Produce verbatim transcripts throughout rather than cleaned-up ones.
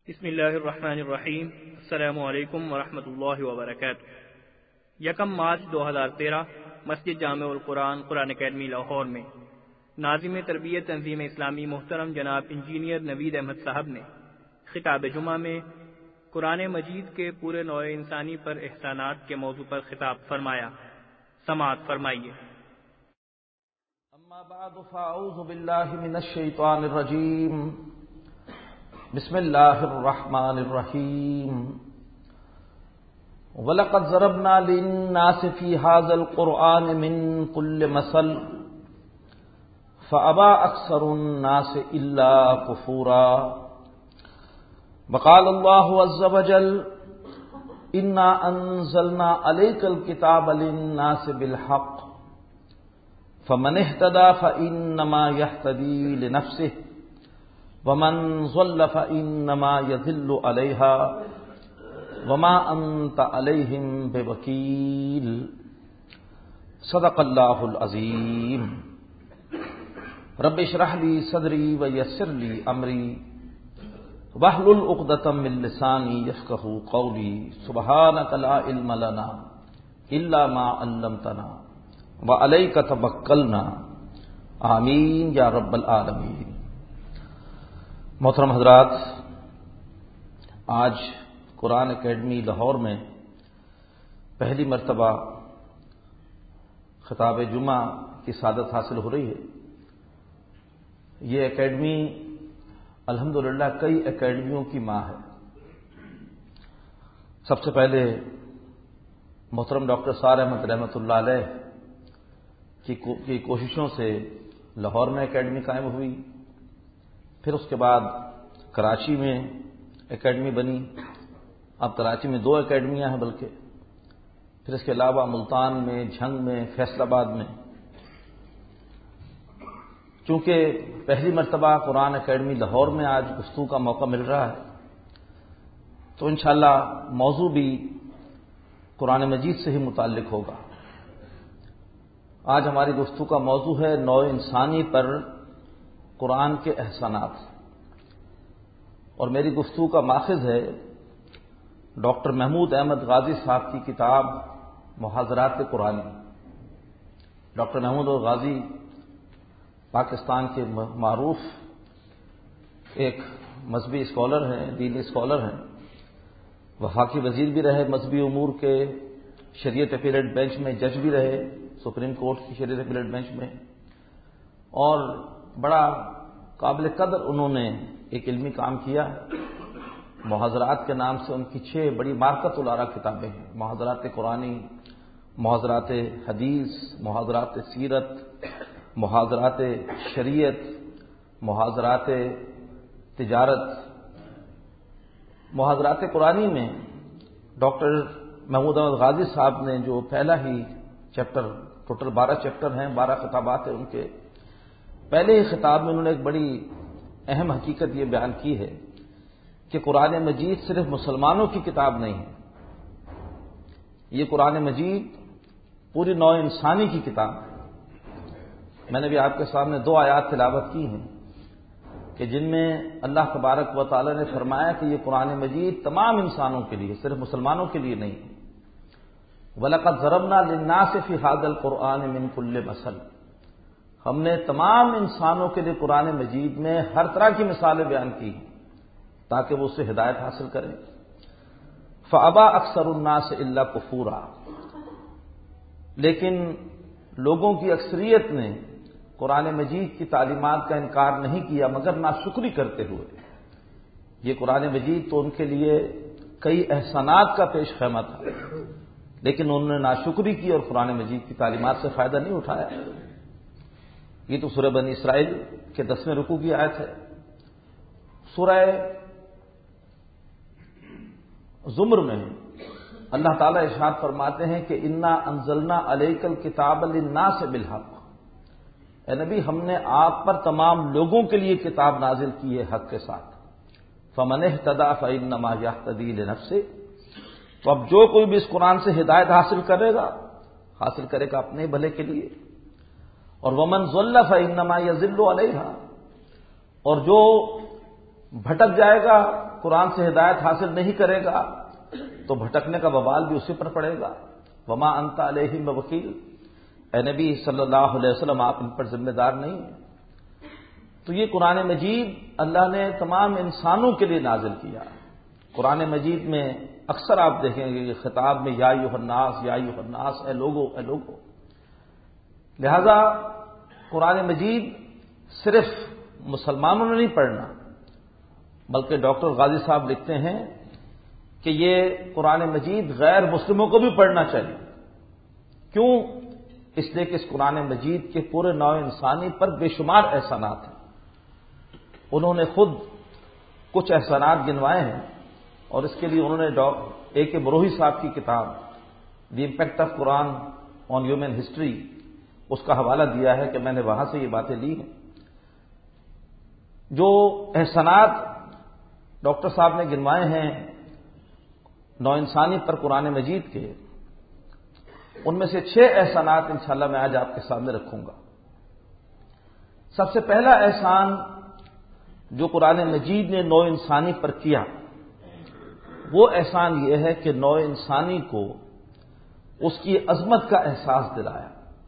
بسم اللہ الرحمن الرحیم۔ السلام علیکم ورحمۃ اللہ وبرکاتہ۔ یکم مارچ دو ہزار تیرہ مسجد جامع القرآن قرآن اکیڈمی لاہور میں ناظم تربیت تنظیم اسلامی محترم جناب انجینئر نوید احمد صاحب نے خطاب جمعہ میں قرآن مجید کے پورے نوع انسانی پر احسانات کے موضوع پر خطاب فرمایا۔ سماعت فرمائیے۔ اما بعد فاعوذ باللہ من الشیطان الرجیم، بسم اللہ الرحمن الرحیم۔ وَلَقَدْ ضَرَبْنَا لِلنَّاسِ فِي هَذَا الْقُرْآنِ مِنْ كُلِّ مَثَلٍ فَأَبَى أَكْثَرُ النَّاسِ إِلَّا كُفُورًا۔ وقال الله عز وجل إِنَّا أَنزَلْنَا عَلَيْكَ الْكِتَابَ لِلنَّاسِ بِالْحَقِّ فَمَنِ اهْتَدَى فَإِنَّمَا يَهْتَدِي لِنَفْسِهِ ومن ضل فإنما يضل عليها وما أنت عليهم بوكيل۔ صدق اللہ العظیم۔ رب اشرح لي صدری ويسر لي امری واحلل عقدۃ من لسانی یفقهوا قولی۔ سبحانك لا علم لنا الا ما علمتنا وعليك توکلنا آمین یا رب العالمین۔ محترم حضرات، آج قرآن اکیڈمی لاہور میں پہلی مرتبہ خطاب جمعہ کی سعادت حاصل ہو رہی ہے۔ یہ اکیڈمی الحمدللہ کئی اکیڈمیوں کی ماں ہے۔ سب سے پہلے محترم ڈاکٹر سار احمد رحمۃ اللہ علیہ کی کوششوں سے لاہور میں اکیڈمی قائم ہوئی، پھر اس کے بعد کراچی میں اکیڈمی بنی، اب کراچی میں دو اکیڈمیاں ہیں بلکہ، پھر اس کے علاوہ ملتان میں، جھنگ میں، فیصل آباد میں۔ چونکہ پہلی مرتبہ قرآن اکیڈمی لاہور میں آج گفتگو کا موقع مل رہا ہے، تو انشاءاللہ موضوع بھی قرآن مجید سے ہی متعلق ہوگا۔ آج ہماری گفتگو کا موضوع ہے نوع انسانی پر قرآن کے احسانات، اور میری گفتگو کا ماخذ ہے ڈاکٹر محمود احمد غازی صاحب کی کتاب محاضرات قرآنی۔ ڈاکٹر محمود غازی پاکستان کے معروف ایک مذہبی اسکالر ہیں، دینی اسکالر ہیں، وفاقی وزیر بھی رہے مذہبی امور کے، شریعت اپیلیٹ بینچ میں جج بھی رہے سپریم کورٹ کی شریعت اپیلیٹ بینچ میں، اور بڑا قابل قدر انہوں نے ایک علمی کام کیا ہے۔ محاضرات کے نام سے ان کی چھ بڑی مارکت الارا کتابیں ہیں: محاضرات قرآنی، محاضرات حدیث، محاضرات سیرت، محاضرات شریعت، محاضرات تجارت۔ محاضرات قرآنی میں ڈاکٹر محمود احمد غازی صاحب نے جو پہلا ہی چیپٹر، ٹوٹل بارہ چیپٹر ہیں، بارہ خطابات ہیں ان کے، پہلے ہی خطاب میں انہوں نے ایک بڑی اہم حقیقت یہ بیان کی ہے کہ قرآن مجید صرف مسلمانوں کی کتاب نہیں ہے، یہ قرآن مجید پوری نوع انسانی کی کتاب ہے۔ میں نے بھی آپ کے سامنے دو آیات تلاوت کی ہیں کہ جن میں اللہ تبارک و تعالی نے فرمایا کہ یہ قرآن مجید تمام انسانوں کے لیے، صرف مسلمانوں کے لیے نہیں ہے۔ وَلَقَدْ ضَرَبْنَا لِلنَّاسِ فِي هَذَا الْقُرْآنِ مِنْ كُلِّ مَثَلٍ، ہم نے تمام انسانوں کے لیے قرآن مجید میں ہر طرح کی مثالیں بیان کی تاکہ وہ اس سے ہدایت حاصل کریں۔ فَأَبَى أَكْثَرُ النَّاسِ إِلَّا كُفُورًا، لیکن لوگوں کی اکثریت نے قرآن مجید کی تعلیمات کا انکار نہیں کیا مگر ناشکری کرتے ہوئے۔ یہ قرآن مجید تو ان کے لیے کئی احسانات کا پیش خیمہ تھا، لیکن انہوں نے ناشکری کی اور قرآن مجید کی تعلیمات سے فائدہ نہیں اٹھایا۔ یہ تو سورہ بنی اسرائیل کے دسویں رکوع کی آیت ہے۔ سورہ زمر میں اللہ تعالیٰ ارشاد فرماتے ہیں کہ انا انزلنا علیک الکتاب للناس بالحق، اے نبی ہم نے آپ پر تمام لوگوں کے لیے کتاب نازل کی ہے حق کے ساتھ۔ فمن اہتدی فانما یہتدی لنفسہ، تو اب جو کوئی بھی اس قرآن سے ہدایت حاصل کرے گا، حاصل کرے گا اپنے بھلے کے لیے، اور ومن ضل فانما یضل علیہا، اور جو بھٹک جائے گا قرآن سے ہدایت حاصل نہیں کرے گا تو بھٹکنے کا وبال بھی اسی پر پڑے گا. وما انت علیہم بوکیل، اے نبی صلی اللہ علیہ وسلم آپ ان پر ذمہ دار نہیں ہیں. تو یہ قرآن مجید اللہ نے تمام انسانوں کے لیے نازل کیا. قرآن مجید میں اکثر آپ دیکھیں گے کہ خطاب میں یا ایھا الناس یا ایھا الناس، اے لوگو اے لوگو. لہذا قرآن مجید صرف مسلمانوں نے نہیں پڑھنا، بلکہ ڈاکٹر غازی صاحب لکھتے ہیں کہ یہ قرآن مجید غیر مسلموں کو بھی پڑھنا چاہیے. کیوں؟ اس لیے کہ اس قرآن مجید کے پورے نوع انسانی پر بے شمار احسانات ہیں. انہوں نے خود کچھ احسانات گنوائے ہیں، اور اس کے لیے انہوں نے اے کے بروہی صاحب کی کتاب the impact of Quran on human history اس کا حوالہ دیا ہے کہ میں نے وہاں سے یہ باتیں لی ہیں. جو احسانات ڈاکٹر صاحب نے گنوائے ہیں نو انسانی پر قرآن مجید کے، ان میں سے چھ احسانات انشاءاللہ میں آج آپ کے سامنے رکھوں گا. سب سے پہلا احسان جو قرآن مجید نے نو انسانی پر کیا وہ احسان یہ ہے کہ نو انسانی کو اس کی عظمت کا احساس دلایا.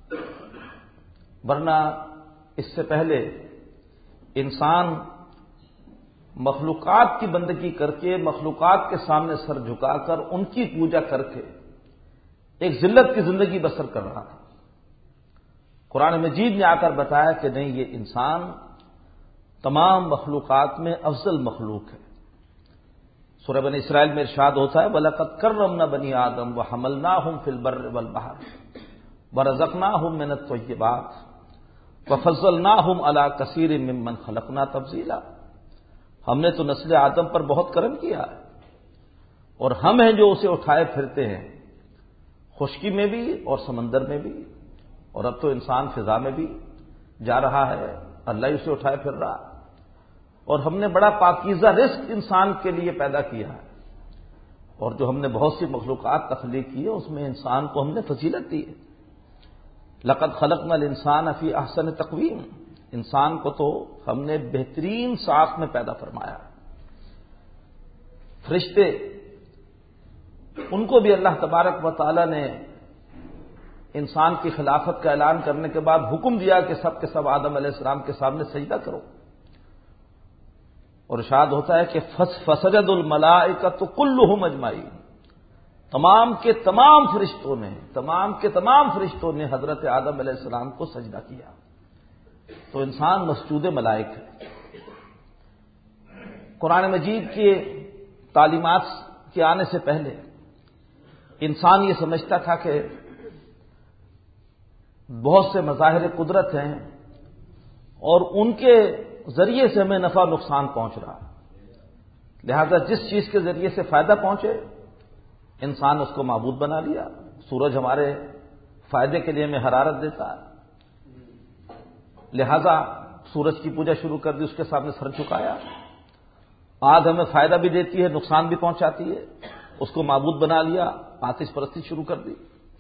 ورنہ اس سے پہلے انسان مخلوقات کی بندگی کر کے، مخلوقات کے سامنے سر جھکا کر، ان کی پوجا کر کے ایک ذلت کی زندگی بسر کر رہا تھا. قرآن مجید نے آ کر بتایا کہ نہیں، یہ انسان تمام مخلوقات میں افضل مخلوق ہے. سورہ بنی اسرائیل میں ارشاد ہوتا ہے وَلَقَدْ كَرَّمْنَا بَنِي آدَمَ وَحَمَلْنَاهُمْ فِي الْبَرِّ وَالْبَحْرِ وَرَزَقْنَاهُمْ مِنَ الطَّيِّبَاتِ وَفَضَّلْنَاهُمْ عَلَىٰ كَثِيرٍ مِّمَّنْ خَلَقْنَا تَفْضِيلًا. ہم نے تو نسل آدم پر بہت کرم کیا ہے، اور ہم ہیں جو اسے اٹھائے پھرتے ہیں خشکی میں بھی اور سمندر میں بھی، اور اب تو انسان فضا میں بھی جا رہا ہے، اللہ ہی اسے اٹھائے پھر رہا. اور ہم نے بڑا پاکیزہ رزق انسان کے لیے پیدا کیا ہے، اور جو ہم نے بہت سی مخلوقات تخلیق کی ہے اس میں انسان کو ہم نے فضیلت دی ہے. لقد خلقنا الانسان فی احسن تقویم، انسان کو تو ہم نے بہترین ساخت میں پیدا فرمایا. فرشتے ان کو بھی اللہ تبارک و تعالی نے انسان کی خلافت کا اعلان کرنے کے بعد حکم دیا کہ سب کے سب آدم علیہ السلام کے سامنے سجدہ کرو، اور ارشاد ہوتا ہے کہ فسجد الملائکۃ کلھم اجمعین، تمام کے تمام فرشتوں نے تمام کے تمام فرشتوں نے حضرت آدم علیہ السلام کو سجدہ کیا. تو انسان مسجود ملائک ہے. قرآن مجید کی تعلیمات کے آنے سے پہلے انسان یہ سمجھتا تھا کہ بہت سے مظاہر قدرت ہیں اور ان کے ذریعے سے ہمیں نفع نقصان پہنچ رہا ہے، لہذا جس چیز کے ذریعے سے فائدہ پہنچے انسان اس کو معبود بنا لیا. سورج ہمارے فائدے کے لیے ہمیں حرارت دیتا ہے، لہذا سورج کی پوجا شروع کر دی، اس کے سامنے سر جھکایا. آگ ہمیں فائدہ بھی دیتی ہے، نقصان بھی پہنچاتی ہے، اس کو معبود بنا لیا، آتش پرستی شروع کر دی.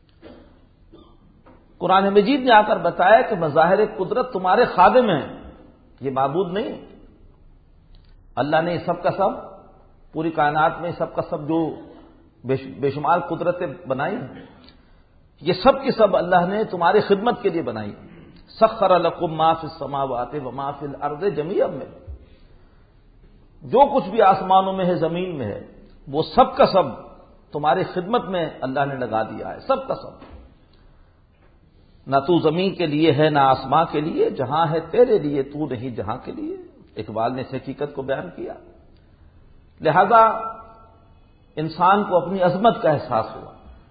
قرآن مجید نے آ کر بتایا کہ مظاہر قدرت تمہارے خادم ہیں، یہ معبود نہیں. اللہ نے سب کا سب پوری کائنات میں سب کا سب جو بے شمار قدرتیں بنائی ہیں، یہ سب کی سب اللہ نے تمہاری خدمت کے لیے بنائی. سخر لکم ما فی السماوات وما فی الارض جمیعا، میں جو کچھ بھی آسمانوں میں ہے زمین میں ہے وہ سب کا سب تمہاری خدمت میں اللہ نے لگا دیا ہے، سب کا سب. نہ تو زمین کے لیے ہے نہ آسمان کے لیے، جہاں ہے تیرے لیے تو نہیں جہاں کے لیے. اقبال نے اس حقیقت کو بیان کیا. لہذا انسان کو اپنی عظمت کا احساس ہوا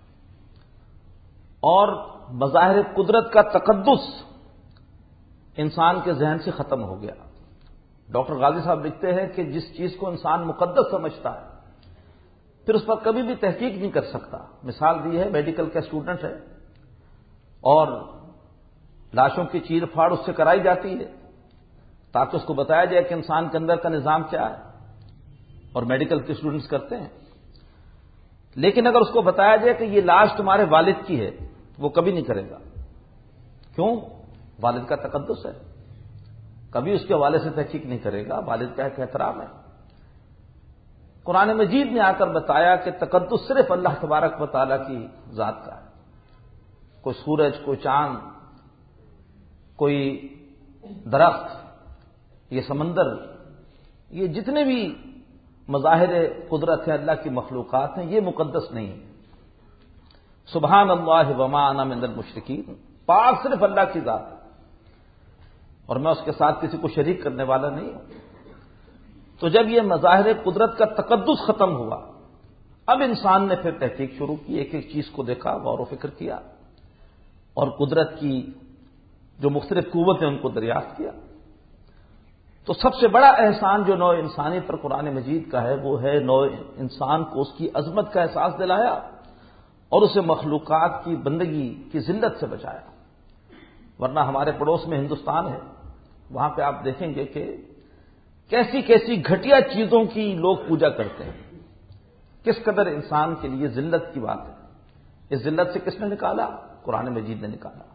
اور مظاہر قدرت کا تقدس انسان کے ذہن سے ختم ہو گیا. ڈاکٹر غازی صاحب لکھتے ہیں کہ جس چیز کو انسان مقدس سمجھتا ہے پھر اس پر کبھی بھی تحقیق نہیں کر سکتا. مثال دی ہے، میڈیکل کا اسٹوڈنٹ ہے اور لاشوں کی چیر پھاڑ اس سے کرائی جاتی ہے تاکہ اس کو بتایا جائے کہ انسان کے اندر کا نظام کیا ہے، اور میڈیکل کے اسٹوڈنٹس کرتے ہیں. لیکن اگر اس کو بتایا جائے کہ یہ لاش تمہارے والد کی ہے وہ کبھی نہیں کرے گا. کیوں؟ والد کا تقدس ہے، کبھی اس کے والد سے تحقیق نہیں کرے گا. والد کا ایک احترام ہے. قرآن مجید نے آ کر بتایا کہ تقدس صرف اللہ تبارک و تعالیٰ کی ذات کا ہے. کوئی سورج، کوئی چاند، کوئی درخت، یہ سمندر، یہ جتنے بھی مظاہر قدرت ہیں، اللہ کی مخلوقات ہیں، یہ مقدس نہیں ہے. سبحان اللہ وما انا من المشرکین، پاک صرف اللہ کی ذات ہے اور میں اس کے ساتھ کسی کو شریک کرنے والا نہیں ہوں. تو جب یہ مظاہر قدرت کا تقدس ختم ہوا، اب انسان نے پھر تحقیق شروع کی، ایک ایک چیز کو دیکھا، غور و فکر کیا اور قدرت کی جو مختلف قوتیں ان کو دریافت کیا. تو سب سے بڑا احسان جو نوع انسانی پر قرآن مجید کا ہے وہ ہے نوع انسان کو اس کی عظمت کا احساس دلایا اور اسے مخلوقات کی بندگی کی ذلت سے بچایا. ورنہ ہمارے پڑوس میں ہندوستان ہے، وہاں پہ آپ دیکھیں گے کہ کیسی کیسی گھٹیا چیزوں کی لوگ پوجا کرتے ہیں. کس قدر انسان کے لیے ذلت کی بات ہے. اس ذلت سے کس نے نکالا؟ قرآن مجید نے نکالا.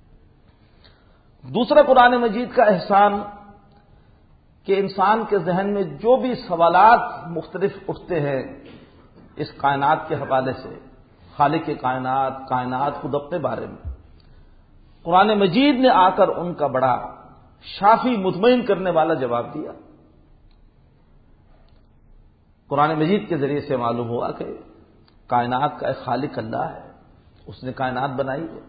دوسرا قرآن مجید کا احسان کہ انسان کے ذہن میں جو بھی سوالات مختلف اٹھتے ہیں اس کائنات کے حوالے سے، خالق کائنات، کائنات خود اپنے بارے میں، قرآن مجید نے آ کر ان کا بڑا شافی، مطمئن کرنے والا جواب دیا. قرآن مجید کے ذریعے سے معلوم ہوا کہ کائنات کا ایک خالق اللہ ہے، اس نے کائنات بنائی ہے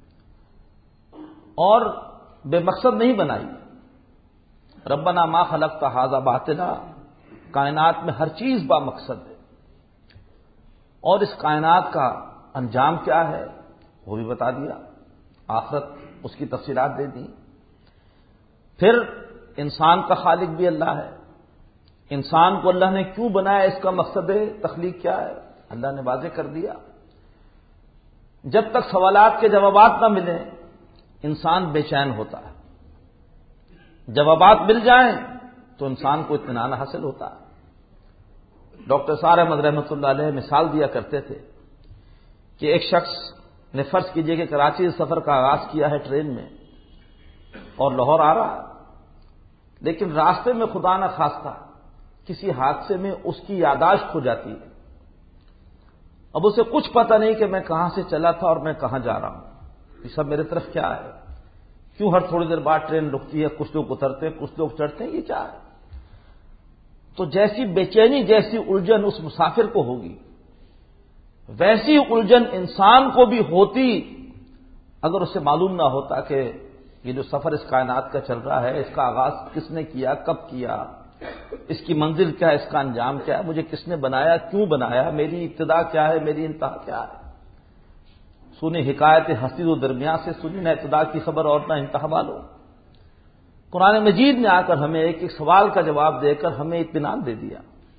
اور بے مقصد نہیں بنائی. ربنا ما خلقت ھذا باطلا، کائنات میں ہر چیز با مقصد ہے اور اس کائنات کا انجام کیا ہے وہ بھی بتا دیا، آخرت اس کی تفصیلات دے دی. پھر انسان کا خالق بھی اللہ ہے، انسان کو اللہ نے کیوں بنایا، اس کا مقصد تخلیق کیا ہے اللہ نے واضح کر دیا. جب تک سوالات کے جوابات نہ ملیں انسان بے چین ہوتا ہے، جوابات مل جائیں تو انسان کو اطمینان حاصل ہوتا ہے. ڈاکٹر سعد احمد رحمۃ اللہ علیہ مثال دیا کرتے تھے کہ ایک شخص نے فرض کیجئے کہ کراچی سے سفر کا آغاز کیا ہے ٹرین میں اور لاہور آ رہا ہے، لیکن راستے میں خدا نہ خواستہ کسی حادثے میں اس کی یادداشت کھو جاتی ہے. اب اسے کچھ پتہ نہیں کہ میں کہاں سے چلا تھا اور میں کہاں جا رہا ہوں، یہ سب میرے طرف کیا ہے، کیوں ہر تھوڑی دیر بعد ٹرین رکتی ہے، کچھ لوگ اترتے ہیں کچھ لوگ چڑھتے ہیں، یہ کیا ہے. تو جیسی بے چینی، جیسی الجھن اس مسافر کو ہوگی ویسی الجھن انسان کو بھی ہوتی اگر اسے معلوم نہ ہوتا کہ یہ جو سفر اس کائنات کا چل رہا ہے اس کا آغاز کس نے کیا، کب کیا، اس کی منزل کیا ہے، اس کا انجام کیا ہے، مجھے کس نے بنایا، کیوں بنایا، میری ابتدا کیا ہے، میری انتہا کیا ہے. سنی حکایت ہستی و درمیان سے، سنی نہ ابتدا کی خبر اور نہ انتہا معلوم. قرآن مجید نے آ کر ہمیں ایک ایک سوال کا جواب دے کر ہمیں اطمینان دے دیا.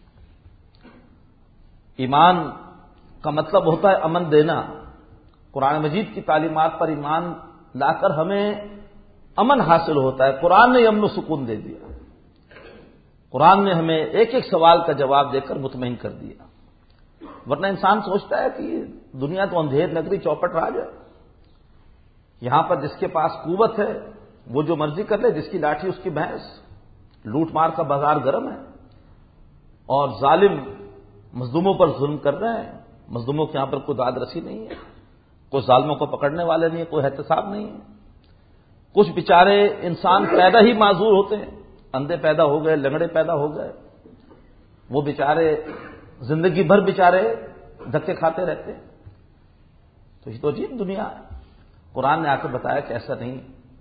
ایمان کا مطلب ہوتا ہے امن دینا. قرآن مجید کی تعلیمات پر ایمان لا کر ہمیں امن حاصل ہوتا ہے. قرآن نے امن و سکون دے دیا. قرآن نے ہمیں ایک ایک سوال کا جواب دے کر مطمئن کر دیا. ورنہ انسان سوچتا ہے کہ دنیا تو اندھیر نگری چوپٹ راج ہے، یہاں پر جس کے پاس قوت ہے وہ جو مرضی کر لے، جس کی لاٹھی اس کی بھینس، لوٹ مار کا بازار گرم ہے اور ظالم مظلوموں پر ظلم کر رہے ہیں. مظلوموں کے یہاں پر کوئی داد رسی نہیں ہے، کوئی ظالموں کو پکڑنے والے نہیں ہے، کوئی احتساب نہیں ہے. کچھ بیچارے انسان پیدا ہی معذور ہوتے ہیں، اندھے پیدا ہو گئے، لنگڑے پیدا ہو گئے، وہ بیچارے زندگی بھر بیچارے دھکے کھاتے رہتے ہیں. تو یہ تو عجیب دنیا ہے. قرآن نے آ کر بتایا کہ ایسا نہیں،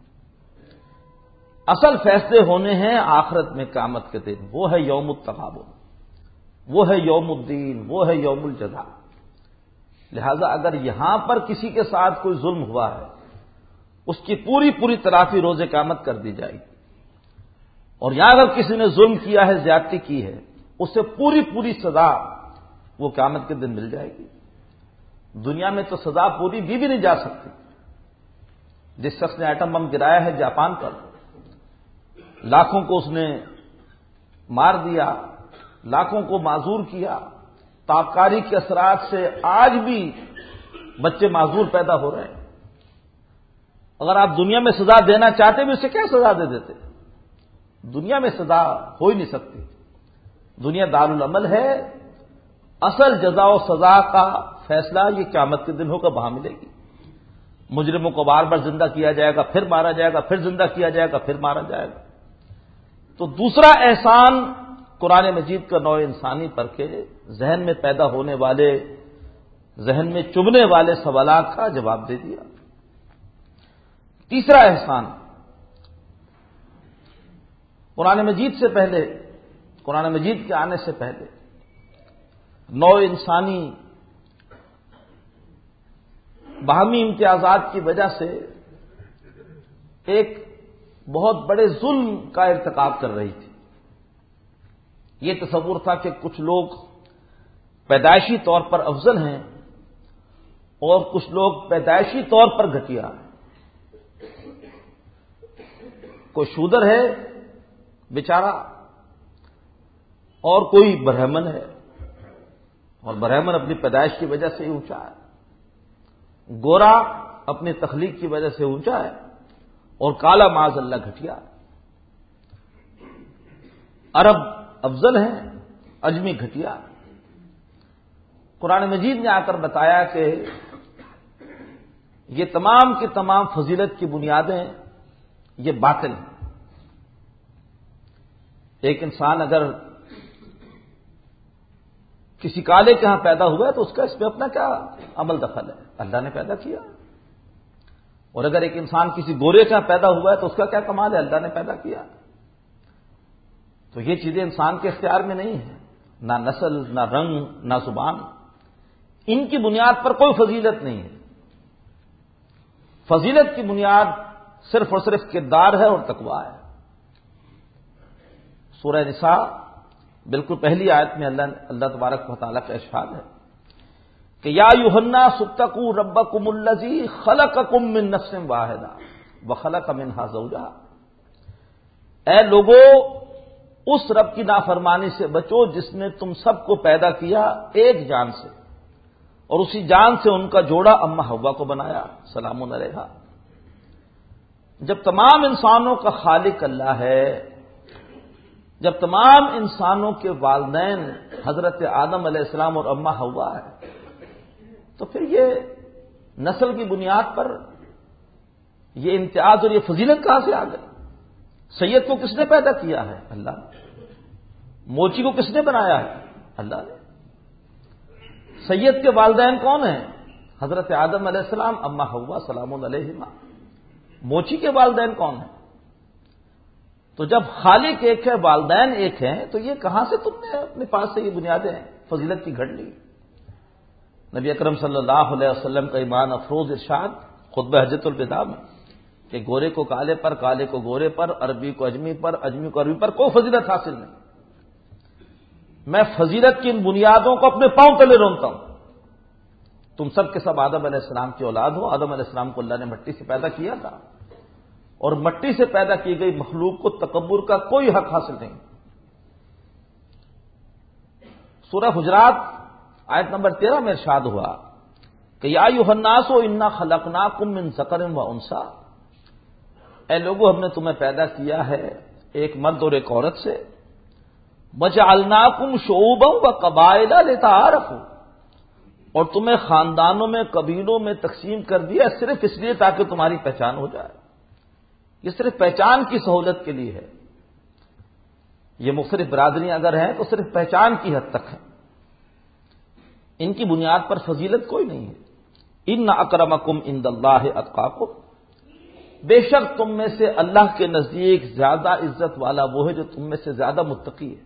اصل فیصلے ہونے ہیں آخرت میں قیامت کے دن. وہ ہے یوم التغابن، وہ ہے یوم الدین، وہ ہے یوم الجزا. لہذا اگر یہاں پر کسی کے ساتھ کوئی ظلم ہوا ہے اس کی پوری پوری تلافی روز قیامت کر دی جائے گی، اور یہاں اگر کسی نے ظلم کیا ہے، زیادتی کی ہے، اسے پوری پوری سزا وہ قیامت کے دن مل جائے گی. دنیا میں تو سزا پوری دی بھی نہیں جا سکتی. جس شخص نے ایٹم بم گرایا ہے جاپان پر، لاکھوں کو اس نے مار دیا، لاکھوں کو معذور کیا، تابکاری کے اثرات سے آج بھی بچے معذور پیدا ہو رہے ہیں. اگر آپ دنیا میں سزا دینا چاہتے بھی اسے کیا سزا دے دیتے؟ دنیا میں سزا ہو ہی نہیں سکتی. دنیا دارالعمل ہے، اصل جزا و سزا کا فیصلہ یہ قیامت کے دن ہوگا، وہاں ملے گی۔ مجرموں کو بار بار زندہ کیا جائے گا، پھر مارا جائے گا، پھر زندہ کیا جائے گا، پھر مارا جائے گا۔ تو دوسرا احسان قرآن مجید کا نوع انسانی پر کے ذہن میں پیدا ہونے والے، ذہن میں چبھنے والے سوالات کا جواب دے دیا۔ تیسرا احسان، قرآن مجید سے پہلے، قرآن مجید کے آنے سے پہلے نوع انسانی باہمی امتیازات کی وجہ سے ایک بہت بڑے ظلم کا ارتکاب کر رہی تھی۔ یہ تصور تھا کہ کچھ لوگ پیدائشی طور پر افضل ہیں اور کچھ لوگ پیدائشی طور پر گھٹیا ہیں۔ کوئی شودر ہے بیچارہ اور کوئی برہمن ہے، اور برہمن اپنی پیدائش کی وجہ سے ہی اونچا ہے، گورا اپنی تخلیق کی وجہ سے اونچا ہے، اور کالا معاذ اللہ گھٹیا ہے۔ عرب افضل ہیں، اجمی گھٹیا۔ قرآن مجید نے آ کر بتایا کہ یہ تمام کی تمام فضیلت کی بنیادیں یہ باطل ہیں۔ ایک انسان اگر کسی کالے کے ہاں پیدا ہوا ہے تو اس کا اس میں اپنا کیا عمل دخل ہے؟ اللہ نے پیدا کیا۔ اور اگر ایک انسان کسی گورے کے ہاں پیدا ہوا ہے تو اس کا کیا کمال ہے؟ اللہ نے پیدا کیا۔ تو یہ چیزیں انسان کے اختیار میں نہیں ہیں، نہ نسل، نہ رنگ، نہ زبان، ان کی بنیاد پر کوئی فضیلت نہیں ہے۔ فضیلت کی بنیاد صرف اور صرف کردار ہے اور تقویٰ ہے۔ سورہ نساء بالکل پہلی آیت میں اللہ اللہ تبارک و تعالیٰ کا ارشاد ہے کہ یا ایھا الناس اتقوا ربکم الذی خلقکم من نفس واحدہ وخلق منھا زوجہا، اے لوگو اس رب کی نافرمانی سے بچو جس نے تم سب کو پیدا کیا ایک جان سے، اور اسی جان سے ان کا جوڑا اماں حوا کو بنایا، سلام علیہا۔ جب تمام انسانوں کا خالق اللہ ہے، جب تمام انسانوں کے والدین حضرت آدم علیہ السلام اور اماں حوا ہے، تو پھر یہ نسل کی بنیاد پر یہ امتیاز اور یہ فضیلت کہاں سے آ گئی؟ سید کو کس نے پیدا کیا ہے؟ اللہ نے۔ موچی کو کس نے بنایا ہے؟ اللہ نے۔ سید کے والدین کون ہیں؟ حضرت آدم علیہ السلام، اماں حوا سلام علیہما۔ موچی کے والدین کون ہیں؟ تو جب خالق ایک ہے، والدین ایک ہیں، تو یہ کہاں سے تم نے اپنے پاس سے یہ بنیادیں فضیلت کی گھڑ لی؟ نبی اکرم صلی اللہ علیہ وسلم کا ایمان افروز ارشاد خطبہ حجۃ الوداع میں کہ گورے کو کالے پر، کالے کو گورے پر، عربی کو اجمی پر، اجمی کو عربی پر کوئی فضیلت حاصل نہیں۔ میں فضیلت کی ان بنیادوں کو اپنے پاؤں تلے رونتا ہوں۔ تم سب کے سب آدم علیہ السلام کی اولاد ہو۔ آدم علیہ السلام کو اللہ نے مٹی سے پیدا کیا تھا، اور مٹی سے پیدا کی گئی مخلوق کو تکبر کا کوئی حق حاصل نہیں۔ سورہ حجرات آیت نمبر تیرہ میں ارشاد ہوا کہ یا ایھا الناس انا خلقناکم من ذکر و انثی، اے لوگوں ہم نے تمہیں پیدا کیا ہے ایک مرد اور ایک عورت سے، وجعلناکم شعوبا وقبائل لتعارفوا، اور تمہیں خاندانوں میں، قبیلوں میں تقسیم کر دیا صرف اس لیے تاکہ تمہاری پہچان ہو جائے۔ یہ صرف پہچان کی سہولت کے لیے ہے۔ یہ مختلف برادریاں اگر ہیں تو صرف پہچان کی حد تک ہیں، ان کی بنیاد پر فضیلت کوئی نہیں ہے۔ ان اکرمکم عند اللہ اتقاکم، بے شک تم میں سے اللہ کے نزدیک زیادہ عزت والا وہ ہے جو تم میں سے زیادہ متقی ہے،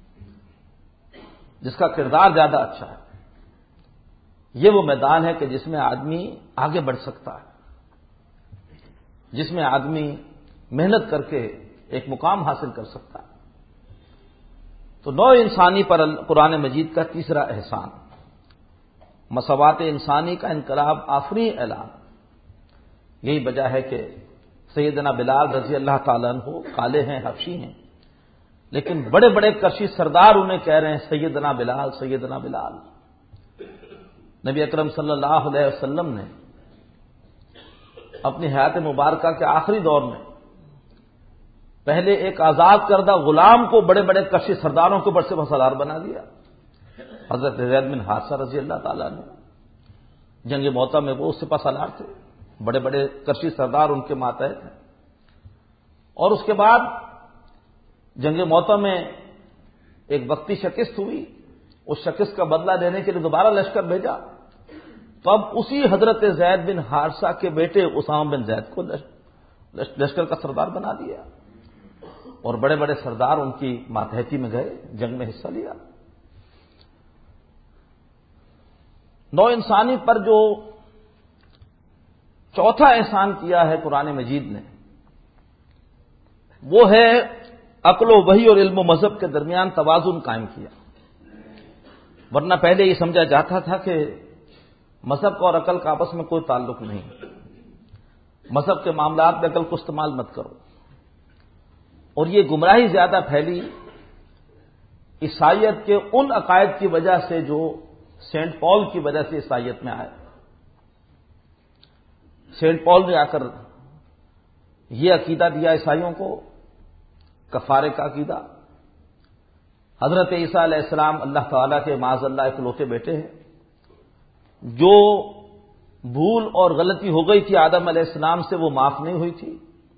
جس کا کردار زیادہ اچھا ہے۔ یہ وہ میدان ہے کہ جس میں آدمی آگے بڑھ سکتا ہے، جس میں آدمی محنت کر کے ایک مقام حاصل کر سکتا ہے۔ تو نوع انسانی پر قرآن مجید کا تیسرا احسان، مساوات انسانی کا انقلاب آفریں اعلان۔ یہی وجہ ہے کہ سیدنا بلال رضی اللہ تعالیٰ عنہ کالے ہیں، حبشی ہیں، لیکن بڑے بڑے کرشی سردار انہیں کہہ رہے ہیں سیدنا بلال، سیدنا بلال۔ نبی اکرم صلی اللہ علیہ وسلم نے اپنی حیات مبارکہ کے آخری دور میں پہلے ایک آزاد کردہ غلام کو بڑے بڑے کرشی سرداروں کے اوپر سے سردار بنا دیا. حضرت زید بن حارثہ رضی اللہ تعالیٰ نے جنگ موطا میں وہ سپہ سالار تھے، بڑے بڑے کرشی سردار ان کے ماتحت ہیں. اور اس کے بعد جنگ موطا میں ایک وقتی شکست ہوئی، اس شکست کا بدلہ لینے کے لیے دوبارہ لشکر بھیجا، تو اب اسی حضرت زید بن حارثہ کے بیٹے اسامہ بن زید کو لشکر کا سردار بنا دیا، اور بڑے بڑے سردار ان کی ماتحتی میں گئے، جنگ میں حصہ لیا. نو انسانی پر جو چوتھا احسان کیا ہے قرآن مجید نے، وہ ہے عقل و وحی اور علم و مذہب کے درمیان توازن قائم کیا. ورنہ پہلے یہ سمجھا جاتا تھا کہ مذہب اور عقل کا آپس میں کوئی تعلق نہیں، مذہب کے معاملات میں عقل کو استعمال مت کرو. اور یہ گمراہی زیادہ پھیلی عیسائیت کے ان عقائد کی وجہ سے جو سینٹ پال کی وجہ سے عیسائیت میں آئے. سینٹ پال نے آ کر یہ عقیدہ دیا عیسائیوں کو، کفارے کا عقیدہ. حضرت عیسیٰ علیہ السلام اللہ تعالیٰ کے معاذ اللہ اکلوتے بیٹے ہیں. جو بھول اور غلطی ہو گئی تھی آدم علیہ السلام سے وہ معاف نہیں ہوئی تھی.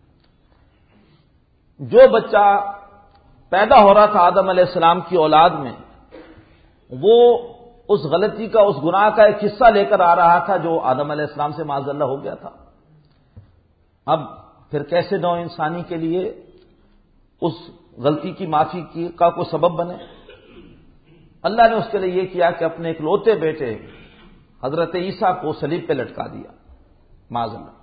جو بچہ پیدا ہو رہا تھا آدم علیہ السلام کی اولاد میں، وہ اس غلطی کا، اس گناہ کا ایک حصہ لے کر آ رہا تھا جو آدم علیہ السلام سے معاذ اللہ ہو گیا تھا. اب پھر کیسے نو انسانی کے لیے اس غلطی کی معافی کی کا کوئی سبب بنے؟ اللہ نے اس کے لیے یہ کیا کہ اپنے اکلوتے بیٹے حضرت عیسیٰ کو صلیب پہ لٹکا دیا معاذ اللہ.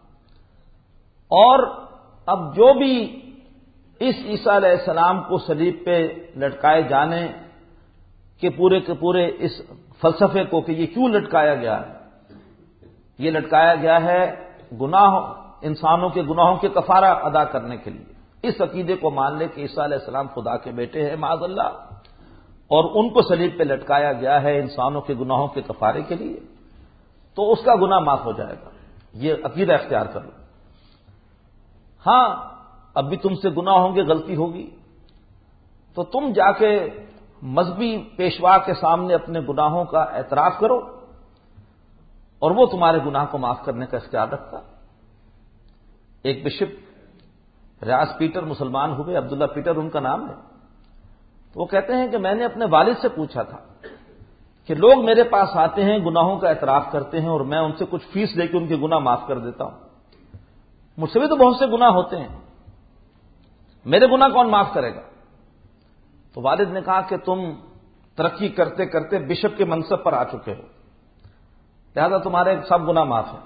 اور اب جو بھی اس عیسیٰ علیہ السلام کو صلیب پہ لٹکائے جانے کے پورے کے پورے اس فلسفے کو کہ یہ کیوں لٹکایا گیا ہے، یہ لٹکایا گیا ہے گناہ، انسانوں کے گناہوں کے کفارہ ادا کرنے کے لیے. اس عقیدے کو مان لے کہ عیسیٰ علیہ السلام خدا کے بیٹے ہیں معاذ اللہ، اور ان کو صلیب پہ لٹکایا گیا ہے انسانوں کے گناہوں کے کفارے کے لیے، تو اس کا گناہ معاف ہو جائے گا. یہ عقیدہ اختیار کر لو. ہاں اب بھی تم سے گناہ ہوں گے، غلطی ہوگی، تو تم جا کے مذہبی پیشوا کے سامنے اپنے گناہوں کا اعتراف کرو، اور وہ تمہارے گناہ کو معاف کرنے کا اختیار رکھتا. ایک بشپ ریاض پیٹر مسلمان ہوئے، عبداللہ پیٹر ان کا نام ہے. تو وہ کہتے ہیں کہ میں نے اپنے والد سے پوچھا تھا کہ لوگ میرے پاس آتے ہیں، گناہوں کا اعتراف کرتے ہیں، اور میں ان سے کچھ فیس لے کے ان کے گناہ معاف کر دیتا ہوں. مجھ سے بھی تو بہت سے گناہ ہوتے ہیں، میرے گناہ کون معاف کرے گا؟ تو والد نے کہا کہ تم ترقی کرتے کرتے بشپ کے منصب پر آ چکے ہو، لہذا تمہارے سب گناہ معاف ہیں.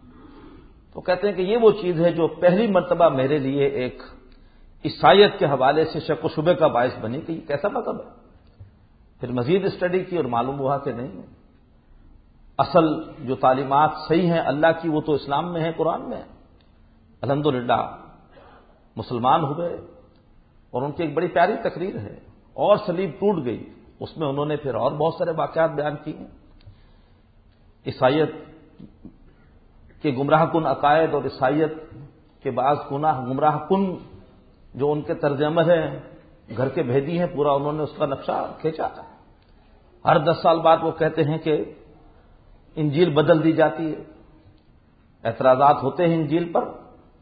تو کہتے ہیں کہ یہ وہ چیز ہے جو پہلی مرتبہ میرے لیے ایک عیسائیت کے حوالے سے شک و شبے کا باعث بنی کہ یہ کیسا مذہب ہے. پھر مزید اسٹڈی کی اور معلوم ہوا کہ نہیں، اصل جو تعلیمات صحیح ہیں اللہ کی وہ تو اسلام میں ہے، قرآن میں ہے. الحمدللہ مسلمان ہوئے، اور ان کی ایک بڑی پیاری تقریر ہے، اور صلیب ٹوٹ گئی. اس میں انہوں نے پھر اور بہت سارے واقعات بیان کیے ہیں، عیسائیت کے گمراہ کن عقائد اور عیسائیت کے بعض گناہ گمراہ کن جو ان کے طرز عمل ہیں، گھر کے بھیدی ہیں، پورا انہوں نے اس کا نقشہ کھینچا. ہر دس سال بعد وہ کہتے ہیں کہ انجیل بدل دی جاتی ہے، اعتراضات ہوتے ہیں انجیل پر،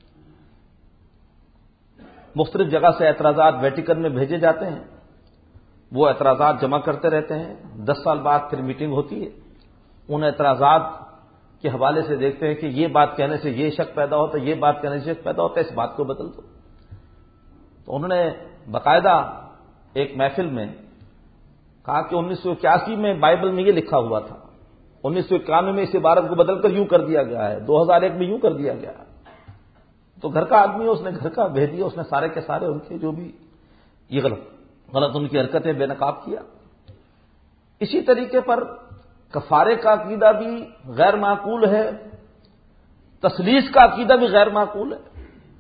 مختلف جگہ سے اعتراضات ویٹیکن میں بھیجے جاتے ہیں، وہ اعتراضات جمع کرتے رہتے ہیں. دس سال بعد پھر میٹنگ ہوتی ہے، ان اعتراضات کے حوالے سے دیکھتے ہیں کہ یہ بات کہنے سے یہ شک پیدا ہوتا ہے، یہ بات کہنے سے شک پیدا ہوتا ہے، اس بات کو بدل دو. تو انہوں نے باقاعدہ ایک محفل میں کہا کہ انیس سو اکیاسی میں بائبل میں یہ لکھا ہوا تھا، انیس سو اکیانوے میں اس عبارت کو بدل کر یوں کر دیا گیا ہے، دو ہزار ایک میں یوں کر دیا گیا ہے. تو گھر کا آدمی ہے، اس نے گھر کا بھیجیا، اس نے سارے کے سارے ان کے جو بھی یہ غلط غلط ان کی حرکتیں بے نقاب کیا. اسی طریقے پر کفارے کا عقیدہ بھی غیر معقول ہے، تثلیث کا عقیدہ بھی غیر معقول ہے.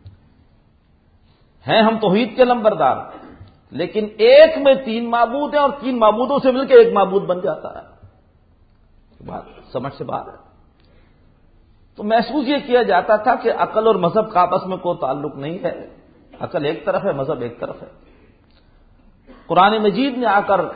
ہیں ہم توحید کے لمبردار، لیکن ایک میں تین معبود ہیں اور تین معبودوں سے مل کے ایک معبود بن جاتا ہے. بات سمجھ سے باہر ہے. تو محسوس یہ کیا جاتا تھا کہ عقل اور مذہب کا آپس میں کوئی تعلق نہیں ہے، عقل ایک طرف ہے، مذہب ایک طرف ہے۔ قرآن مجید نے آ کر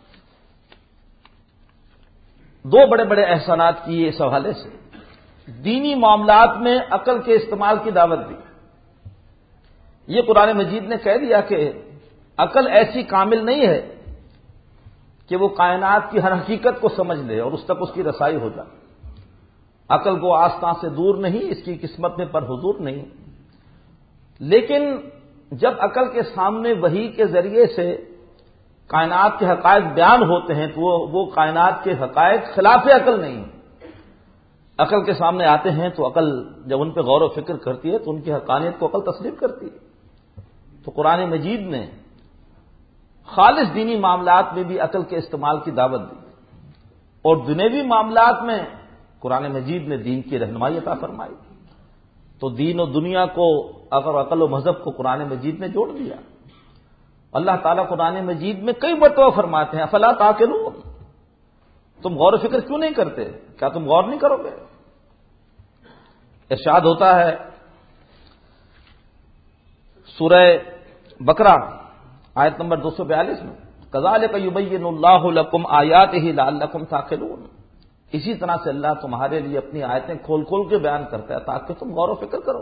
دو بڑے بڑے احسانات کیے اس حوالے سے۔ دینی معاملات میں عقل کے استعمال کی دعوت دی۔ یہ قرآن مجید نے کہہ دیا کہ عقل ایسی کامل نہیں ہے کہ وہ کائنات کی ہر حقیقت کو سمجھ لے اور اس تک اس کی رسائی ہو جائے۔ عقل کو آستان سے دور نہیں، اس کی قسمت میں پر حضور نہیں، لیکن جب عقل کے سامنے وحی کے ذریعے سے کائنات کے حقائق بیان ہوتے ہیں تو وہ وہ کائنات کے حقائق خلاف عقل نہیں، عقل کے سامنے آتے ہیں تو عقل جب ان پہ غور و فکر کرتی ہے تو ان کی حقانیت کو عقل تسلیم کرتی ہے۔ تو قرآن مجید نے خالص دینی معاملات میں بھی عقل کے استعمال کی دعوت دی، اور دنیوی معاملات میں قرآن مجید نے دین کی رہنمائی عطا فرمائی۔ تو دین و دنیا کو اگر عقل و مذہب کو قرآن مجید نے جوڑ دیا۔ اللہ تعالیٰ قرآن مجید میں کئی مرتبہ فرماتے ہیں افلا تعقلون، تم غور و فکر کیوں نہیں کرتے؟ کیا تم غور نہیں کرو گے؟ ارشاد ہوتا ہے سورہ بقرہ آیت نمبر دو سو بیالیس میں کذالک یبین اللہ لکم آیاتہ لعلکم تعقلون، اسی طرح سے اللہ تمہارے لیے اپنی آیتیں کھول کھول کے بیان کرتا ہے تاکہ تم غور و فکر کرو۔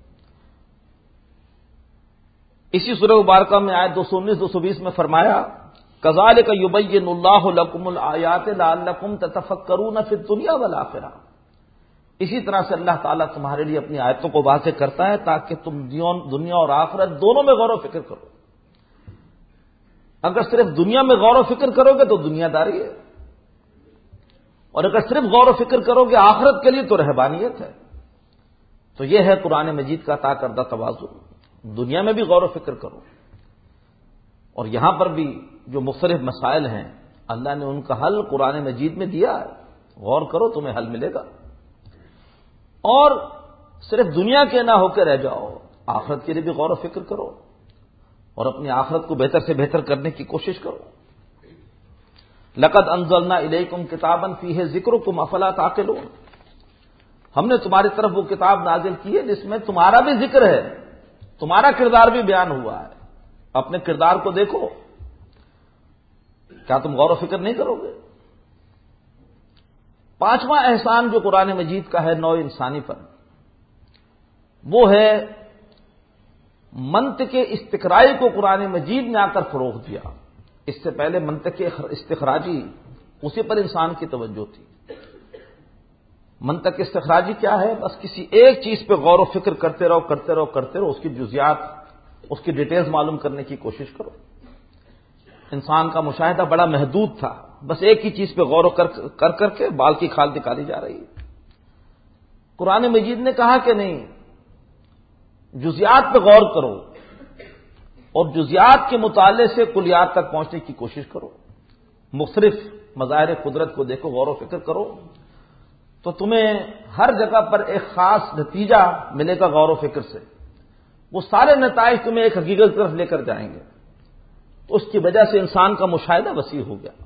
اسی سورہ مبارکہ میں آیت دو سو انیس دو سو بیس میں فرمایا کذالک یبین اللہ لکم الآیات لعلکم تتفکرون فی الدنیا والآخرہ، اسی طرح سے اللہ تعالیٰ تمہارے لیے اپنی آیتوں کو واضح کرتا ہے تاکہ تم دنیا اور آخرت دونوں میں غور و فکر کرو۔ اگر صرف دنیا میں غور و فکر کرو گے تو دنیا داری ہے، اور اگر صرف غور و فکر کرو گے آخرت کے لیے تو رہبانیت ہے۔ تو یہ ہے قرآن مجید کا عطا کردہ توازن، دنیا میں بھی غور و فکر کرو، اور یہاں پر بھی جو مختلف مسائل ہیں اللہ نے ان کا حل قرآن مجید میں دیا ہے، غور کرو تمہیں حل ملے گا۔ اور صرف دنیا کے نہ ہو کے رہ جاؤ، آخرت کے لیے بھی غور و فکر کرو اور اپنی آخرت کو بہتر سے بہتر کرنے کی کوشش کرو۔ لقد انزلنا الیکم کتابا فیہ ذکرکم افلا تعقلون، ہم نے تمہاری طرف وہ کتاب نازل کی ہے جس میں تمہارا بھی ذکر ہے، تمہارا کردار بھی بیان ہوا ہے، اپنے کردار کو دیکھو، کیا تم غور و فکر نہیں کرو گے؟ پانچواں احسان جو قرآن مجید کا ہے نوع انسانی پر، وہ ہے منطق استقرائی کو قرآن مجید نے آ کر فروغ دیا۔ اس سے پہلے منطق استخراجی، اسی پر انسان کی توجہ تھی۔ منطق استخراجی کیا ہے؟ بس کسی ایک چیز پہ غور و فکر کرتے رہو کرتے رہو کرتے رہو، اس کی جزیات، اس کی ڈیٹیلز معلوم کرنے کی کوشش کرو۔ انسان کا مشاہدہ بڑا محدود تھا، بس ایک ہی چیز پہ غور و کر کر کر کے بال کی کھال نکالی جا رہی ہے۔ قرآن مجید نے کہا کہ نہیں، جزیات پہ غور کرو اور جزیات کے مطالعے سے کلیات تک پہنچنے کی کوشش کرو، مختلف مظاہر قدرت کو دیکھو، غور و فکر کرو، تو تمہیں ہر جگہ پر ایک خاص نتیجہ ملے گا غور و فکر سے۔ وہ سارے نتائج تمہیں ایک حقیقت کی طرف لے کر جائیں گے، تو اس کی وجہ سے انسان کا مشاہدہ وسیع ہو گیا۔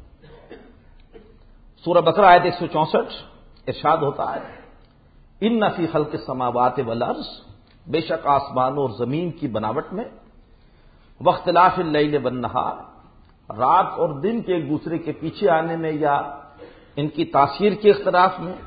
سورہ بقرہ آیت ایک سو چونسٹھ ارشاد ہوتا ہے ان فی خلق السماوات والارض، بے شک آسمانوں اور زمین کی بناوٹ میں، واختلاف اللیل والنہار، رات اور دن کے ایک دوسرے کے پیچھے آنے میں یا ان کی تاثیر کے اختلاف میں،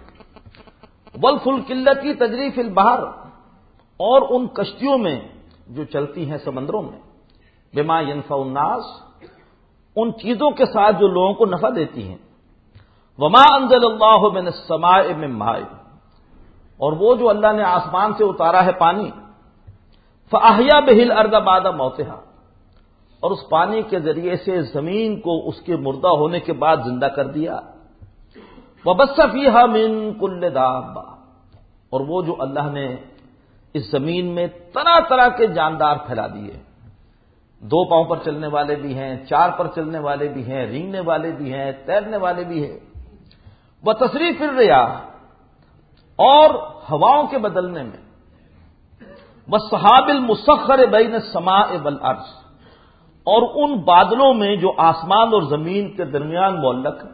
والفلک التی تجری فی البحر، اور ان کشتیوں میں جو چلتی ہیں سمندروں میں، بما ینفع الناس، ان چیزوں کے ساتھ جو لوگوں کو نفع دیتی ہیں، وما انزل اللہ من السماء من ماء، اور وہ جو اللہ نے آسمان سے اتارا ہے پانی، فاحیا بہ الارض بعد موتها، اور اس پانی کے ذریعے سے زمین کو اس کے مردہ ہونے کے بعد زندہ کر دیا، وبث فیہا من کل دابہ، اور وہ جو اللہ نے اس زمین میں طرح طرح کے جاندار پھیلا دیے، دو پاؤں پر چلنے والے بھی ہیں، چار پر چلنے والے بھی ہیں، رینگنے والے بھی ہیں، تیرنے والے بھی ہیں، وتصریف الریاح، اور ہواؤں کے بدلنے میں، والسحاب المسخر بین السماء والارض، اور ان بادلوں میں جو آسمان اور زمین کے درمیان معلق ہیں۔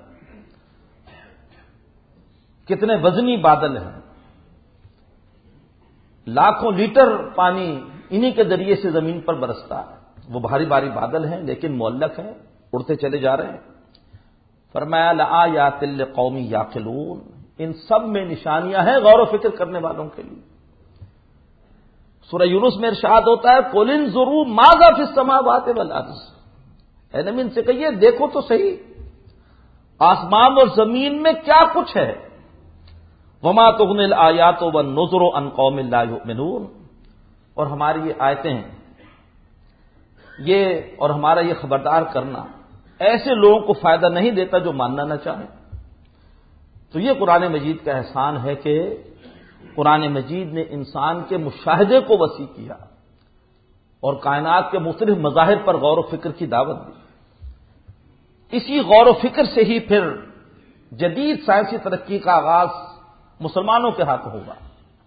کتنے وزنی بادل ہیں، لاکھوں لیٹر پانی انہی کے ذریعے سے زمین پر برستا ہے۔ وہ بھاری بھاری بادل ہیں لیکن معلق ہیں، اڑتے چلے جا رہے ہیں۔ فرمایا لآیات لقوم یعقلون، ان سب میں نشانیاں ہیں غور و فکر کرنے والوں کے لیے۔ سورہ یونس میں ارشاد ہوتا ہے قُلِ انظُرُوا ماذا فی السماوات والارض، اے نبی ان سے کہیے دیکھو تو صحیح آسمان اور زمین میں کیا کچھ ہے۔ وما تغنی الآیات والنذر عن قوم لا یؤمنون، اور ہماری یہ آیتیں ہیں یہ اور ہمارا یہ خبردار کرنا ایسے لوگوں کو فائدہ نہیں دیتا جو ماننا نہ چاہیں۔ تو یہ قرآن مجید کا احسان ہے کہ قرآن مجید نے انسان کے مشاہدے کو وسیع کیا اور کائنات کے مختلف مظاہر پر غور و فکر کی دعوت دی۔ اسی غور و فکر سے ہی پھر جدید سائنسی ترقی کا آغاز مسلمانوں کے ہاتھ ہوگا۔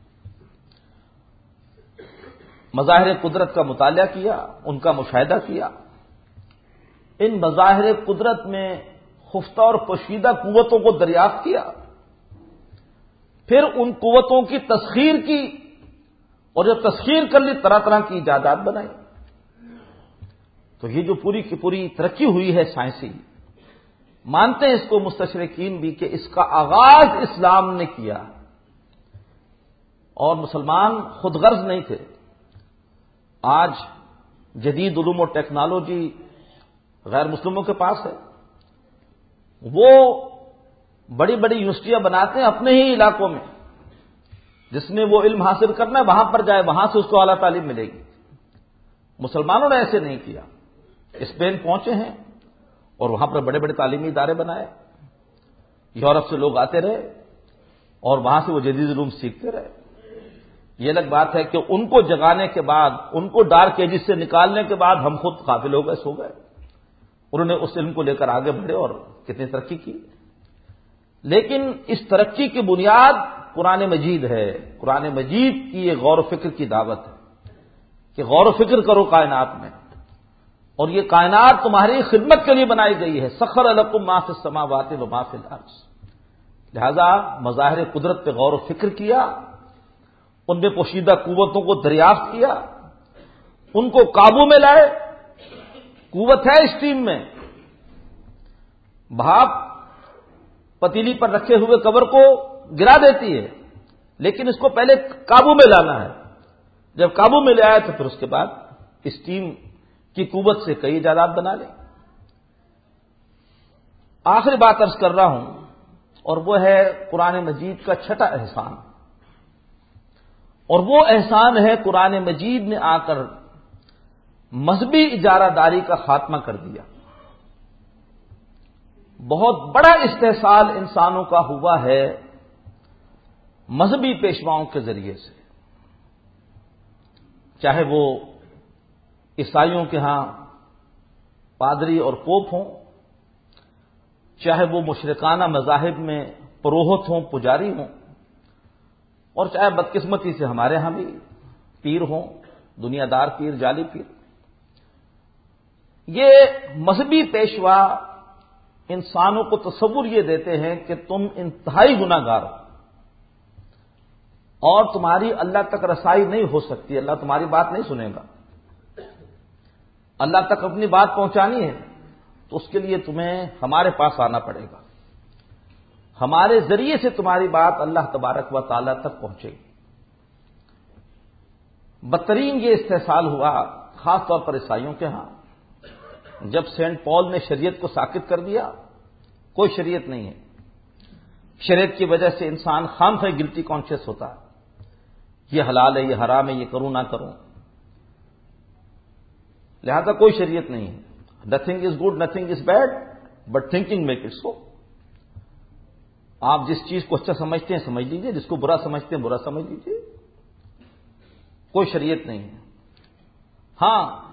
مظاہر قدرت کا مطالعہ کیا، ان کا مشاہدہ کیا، ان مظاہر قدرت میں خفتہ اور پوشیدہ قوتوں کو دریافت کیا، پھر ان قوتوں کی تسخیر کی، اور جب تسخیر کر لی طرح طرح کی ایجادات بنائی۔ تو یہ جو پوری کی پوری ترقی ہوئی ہے سائنسی، مانتے ہیں اس کو مستشرقین بھی کہ اس کا آغاز اسلام نے کیا، اور مسلمان خود غرض نہیں تھے۔ آج جدید علوم و ٹیکنالوجی غیر مسلموں کے پاس ہے، وہ بڑی بڑی یونیورسٹیاں بناتے ہیں اپنے ہی علاقوں میں، جس نے وہ علم حاصل کرنا ہے وہاں پر جائے، وہاں سے اس کو اعلیٰ تعلیم ملے گی۔ مسلمانوں نے ایسے نہیں کیا، اسپین پہنچے ہیں اور وہاں پر بڑے بڑے تعلیمی ادارے بنائے، یورپ سے لوگ آتے رہے اور وہاں سے وہ جدید علوم سیکھتے رہے۔ یہ الگ بات ہے کہ ان کو جگانے کے بعد، ان کو ڈارک ایجز سے نکالنے کے بعد ہم خود غافل ہو گئے، سو گئے۔ انہوں نے اس علم کو لے کر آگے بڑھے اور کتنی ترقی کی۔ لیکن اس ترقی کی بنیاد قرآن مجید ہے۔ قرآن مجید کی یہ غور و فکر کی دعوت ہے کہ غور و فکر کرو کائنات میں، اور یہ کائنات تمہاری خدمت کے لیے بنائی گئی ہے۔ سخر لکم ما فی السماوات و ما فی الارض، لہذا مظاہر قدرت پہ غور و فکر کیا، ان میں پوشیدہ قوتوں کو دریافت کیا، ان کو قابو میں لائے۔ قوت ہے اسٹیم میں، بھاپ پتیلی پر رکھے ہوئے کور کو گرا دیتی ہے، لیکن اس کو پہلے قابو میں لانا ہے۔ جب قابو میں لے آیا تو پھر اس کے بعد اسٹیم کی قوت سے کئی ایجادات بنا لیں۔ آخری بات عرض کر رہا ہوں، اور وہ ہے قرآن مجید کا چھٹا احسان، اور وہ احسان ہے قرآن مجید نے آ کر مذہبی اجارہ داری کا خاتمہ کر دیا۔ بہت بڑا استحصال انسانوں کا ہوا ہے مذہبی پیشواؤں کے ذریعے سے، چاہے وہ عیسائیوں کے ہاں پادری اور پوپ ہوں، چاہے وہ مشرکانہ مذاہب میں پروہت ہوں، پجاری ہوں، اور چاہے بدقسمتی سے ہمارے ہاں بھی پیر ہوں، دنیا دار پیر، جعلی پیر۔ یہ مذہبی پیشوا انسانوں کو تصور یہ دیتے ہیں کہ تم انتہائی گناہ گار ہو اور تمہاری اللہ تک رسائی نہیں ہو سکتی، اللہ تمہاری بات نہیں سنے گا۔ اللہ تک اپنی بات پہنچانی ہے تو اس کے لیے تمہیں ہمارے پاس آنا پڑے گا، ہمارے ذریعے سے تمہاری بات اللہ تبارک و تعالی تک پہنچے گی۔ بدترین یہ استحصال ہوا خاص طور پر عیسائیوں کے ہاں، جب سینٹ پال نے شریعت کو ساقط کر دیا۔ کوئی شریعت نہیں ہے، شریعت کی وجہ سے انسان خامخواہ گلٹی کانشیس ہوتا ہے، یہ حلال ہے، یہ حرام ہے، یہ کروں نہ کروں، لہذا کوئی شریعت نہیں ہے۔ Nothing is good, nothing is bad, but thinking make it so. آپ جس چیز کو اچھا سمجھتے ہیں سمجھ لیجئے، جس کو برا سمجھتے ہیں برا سمجھ لیجئے، کوئی شریعت نہیں ہے۔ ہاں